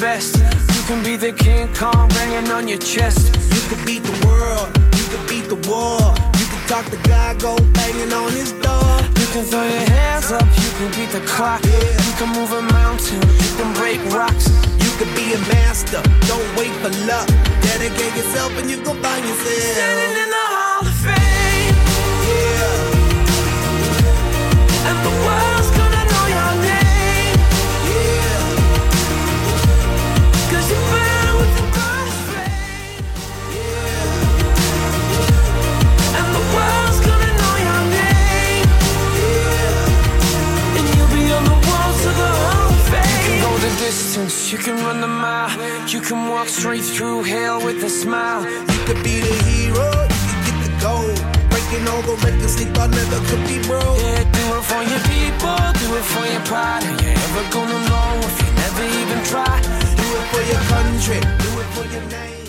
best. You can be the King Kong banging on your chest. You can beat the world, you can beat the war. You can talk the guy, go banging on his door. You can throw your hands up, you can beat the clock. You can move a mountain, you can break rocks. You can be a master, don't wait for luck. Dedicate yourself and you gon' find yourself standing in the Hall of Fame. Yeah. And the world's gonna know your name. Yeah. Cause you burn with the God's flame. Yeah. And the world's gonna know your name. Yeah. And you'll be on the walls of the Hall of Fame. You can go the distance, you can run the mile. You can walk straight through hell with a smile. You could be the hero, you can get the gold. Breaking all the records they thought never could be broke. Yeah, do it for your people, do it for your pride. Are you ever gonna know if you never even try? Do it for your country, do it for your name.